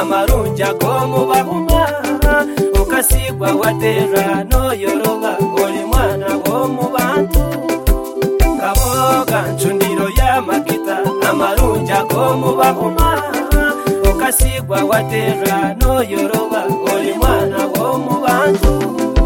amarunja gomu bahuma ukasigwa watera no yoroba oli mwana wo mu bantu kaboga nchundiro ya makita amarunja gomu bahuma ukasigwa watera no yoroba oli mwana wo mu bantu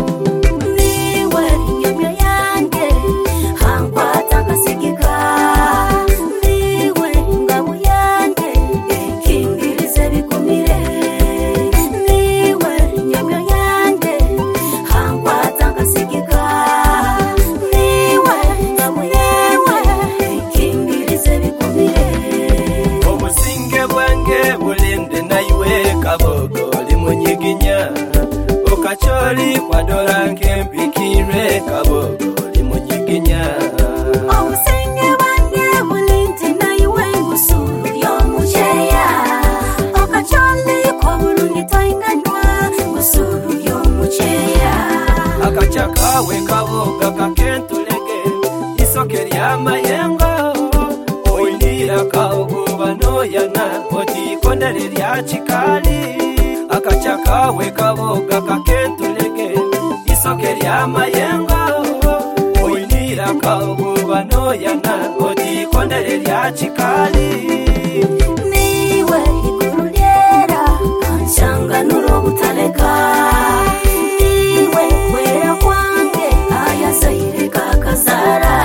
Ukacholi kwa dola nkempikire kabogo limunyiginya Obusenge bange bulinti na iwe ngusuru yomucheya Ukacholi kwa bulungi toinganywa ngusuru yomucheya Akachakawe kaboga kakentulege isokeri amayengo Oindira kauguba noyana otikondere lya chikali Akachakawe kaboga kakentulege isokeri amayengo Oindira kauguba noyana otikondere lya chikali Niwe ikurulera Anshanga nuro butaleka Niwe kwera kwange Ayasaire kakazara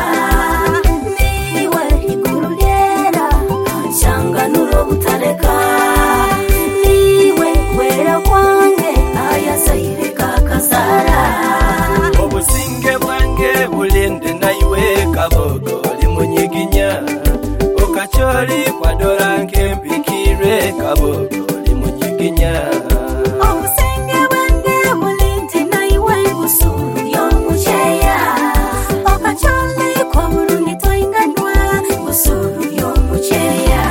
Niwe ikurulera Anshanga nuro butaleka Obusinge bwange bulinde na iwe kabogo limunyiginya Ukacholi kwa dola nkempikire kabogo limunyiginya Obusenge bwange bulinde na iwe ngusuru yomucheya Ukacholi kwa bulungi toinganywa ngusuru yomucheya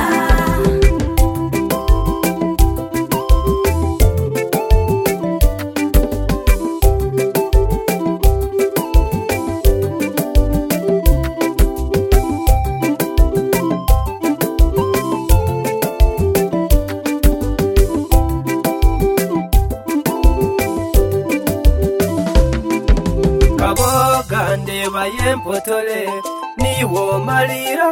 Ndeba yempotole niwo malira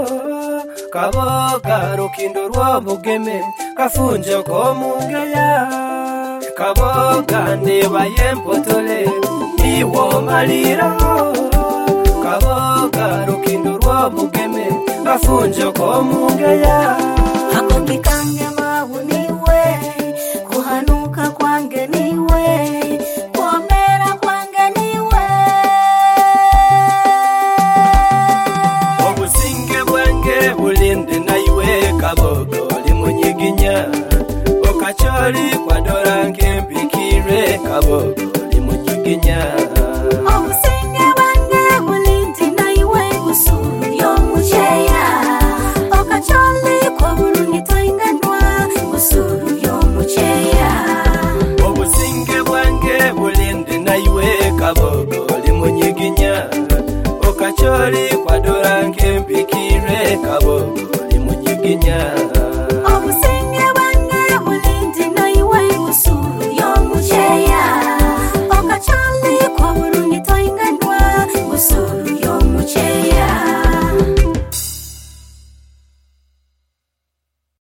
Kaboga rukindo rwa bugeme kafunjo ko mungeya Kaboga ndeba yempotole niwo malira Kaboga rukindo rwa bugeme kafunjo ko mungeya Hakoki kange mabu niwe kuhanuka kwange niwe kuomera kwange niwe Bulinde na iwe kabogo limunyiginya Ukacholi kwa dola nkempikire kabogo limunyiginya Obusenge bange bulindi na iwe ngusuru yomucheya Ukacholi kwa bulungi toinganywa ngusuru yomucheya Obusenge bwange bulinde na iwe kabogo limunyiginya Ukacholi kwa dola nkempikire kabogo limunyiginya Obusenge bange bulindi na iwe ngusuru yomucheya Ukacholi